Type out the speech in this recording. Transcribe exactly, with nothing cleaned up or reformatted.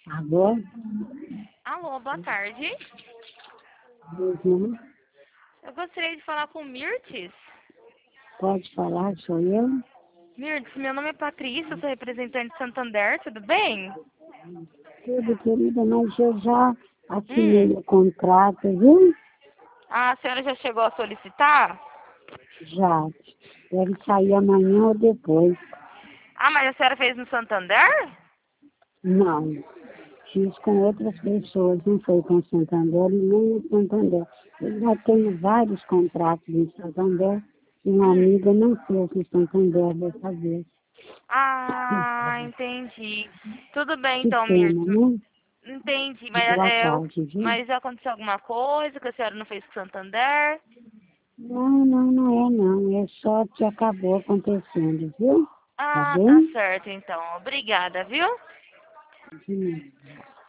Alô? Alô, boa tarde. Uhum. Eu gostaria de falar com o Mirtes. Pode falar, sou eu? Mirtes, meu nome é Patrícia, eu sou representante de Santander, tudo bem? Tudo, querida, mas eu já assinei Hum, o contrato, viu? a senhora já chegou a solicitar? Já. Deve sair amanhã ou depois. Ah, mas a senhora fez no Santander? Não. Fiz com outras pessoas, não foi com Santander e nem no Santander. Eu já tenho vários contratos em Santander e uma Hum. amiga não fez no Santander dessa vez. Ah, entendi. Tudo bem Que então, pena, Mirtes. né? Entendi, mas, Boa é, o- tarde, viu? mas aconteceu alguma coisa que a senhora não fez com o Santander? Não, não, não é não. É só que acabou acontecendo, viu? Tá Ah, tá bem? certo então. Obrigada, viu? Hum.